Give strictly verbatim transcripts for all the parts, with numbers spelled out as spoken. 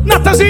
Natanzinho.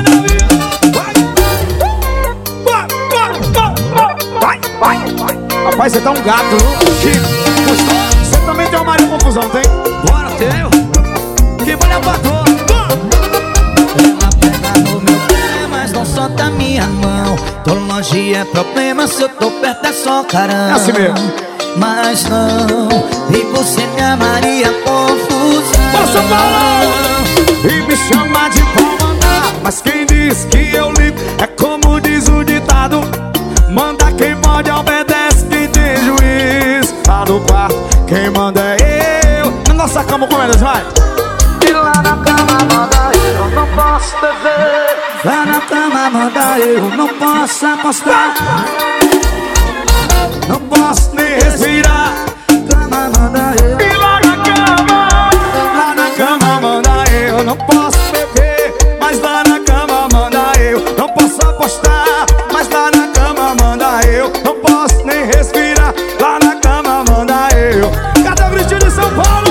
Vai, vai, vai. Rapaz, você tá um gato, viu? Chico, você também tem uma Maria Confusão, tem? Bora, tenho. Que vai levar dor. Ela pega no meu pé, mas não solta minha mão. Tô longe é problema, se eu tô perto é só carão. É assim mesmo. Mas não, e você me amaria confusão. Posso falar? E me chama de pau mandar. Mas quem diz que eu ligo é como diz o ditado: manda quem pode, obedece quem tem juiz. Tá no quarto, quem manda é eu. Na nossa cama, como eles vai? E lá na cama manda eu, não posso beber. Lá na cama manda eu, não posso apostar. Não posso nem respirar. Cama manda eu. E lá na cama, lá na cama manda eu. Não posso beber, mas lá na cama manda eu. Não posso apostar, mas lá na cama manda eu. Não posso nem respirar, lá na cama manda eu. Cadê o gritinho de São Paulo?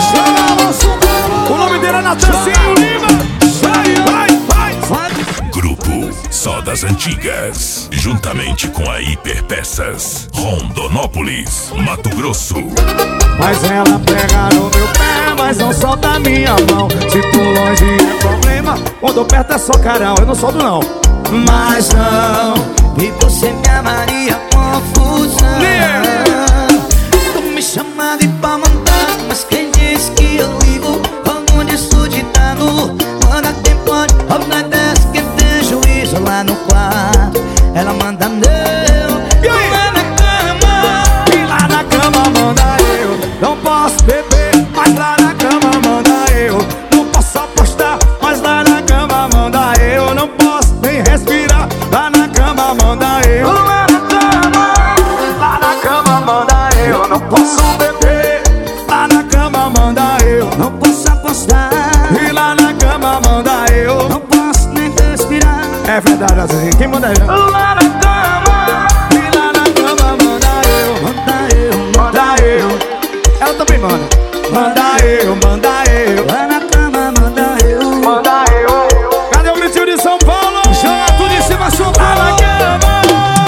O nome dele é Natanzinho Lima. Vai, vai, vai. Grupo Só das Antigas, juntamente com a Hiperpeças, Rondonópolis, Mato Grosso. Mas ela pega no meu pé, mas não solta minha mão. Se tô longe é problema, quando perto é só carão. Eu não solto não. Mas não, E você me amaria confusão. Yeah. Tu me chama de pau mandar, mas quem diz que eu ligo? Como diz o ditado: manda quem pode, obedece quem tem juízo. Lá no quarto, ela manda não. E aí? Lá na cama, E lá na cama manda eu. Não posso beber, mas lá na cama manda eu. Não posso apostar, mas lá na cama manda eu. Não posso nem respirar, lá na cama manda eu. lá na cama, Lá na cama manda eu. Não posso beber, lá na cama manda eu. não posso apostar. E lá na cama manda eu. Não posso nem respirar. É verdade, assim, quem manda eu? Lá na cama, E lá na cama manda eu. manda eu, Manda eu. Ela também manda. Manda eu, manda eu. lá na cama, manda eu. Manda eu. Cadê o gritinho de São Paulo? Chama tudo em cima, São Paulo. Na cama.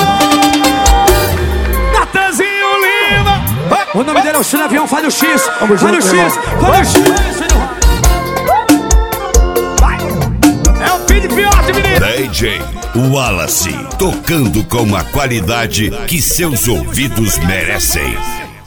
Natanzinho Lima. O nome dele é o Chino Avião, faz o X. Vamos Faz o junto, meu X, irmão. faz o X. Vai. É o filho de fiote, menino. D J Wallace, tocando com a qualidade que seus ouvidos merecem.